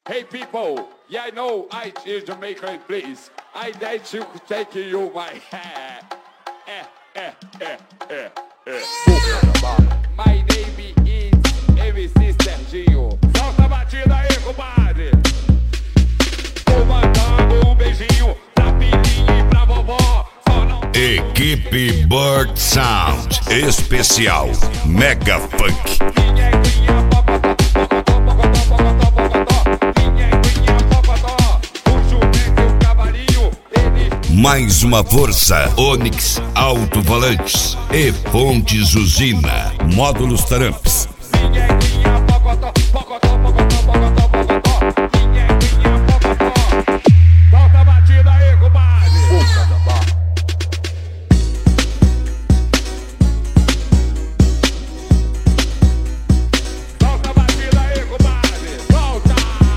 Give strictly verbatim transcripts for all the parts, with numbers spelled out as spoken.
Hey people, yeah I know I is Jamaican please. I like to take you my hair. Eh, eh, eh, eh, eh. My name is M C Serginho. Solta a batida aí, compadre. Tô mandando um beijinho pra filhinha e pra vovó. Só não... Equipe Bird Sound Especial Mega Funk. Mais uma força, Onix Alto-Falantes e Fontes Usina, módulos Taramps. Solta a batida aí, compadre. Solta a batida aí, compadre. Solta.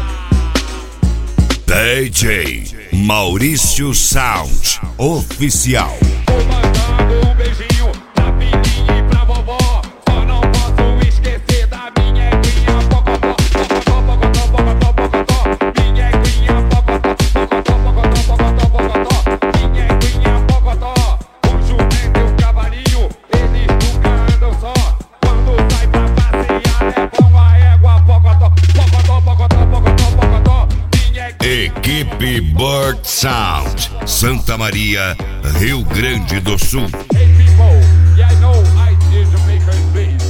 D J Maurício Sound Oficial. Tô mandando um beijinho pra filhinha e pra vovó. Só não posso esquecer da minha eguinha pocotó. Pocotó, pocotó, pocotó. Minha eguinha pocotó. Pocotó, pocotó, pocotó, pocotó. Minha eguinha pocotó. O jumento e o cavalinho, eles nunca andam só. Quando sai pra passear, levam a égua pocotó. Pocotó, pocotó, pocotó, pocotó. Equipe Bird Sound, Santa Maria, Rio Grande do Sul. Hey people, yeah I know I is Jamaican please.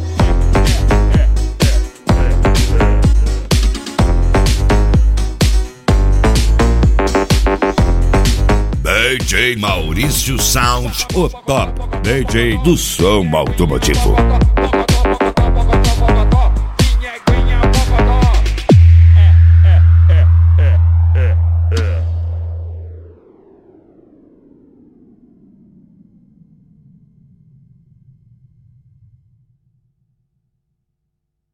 D J Maurício Sound, o top D J do som automotivo.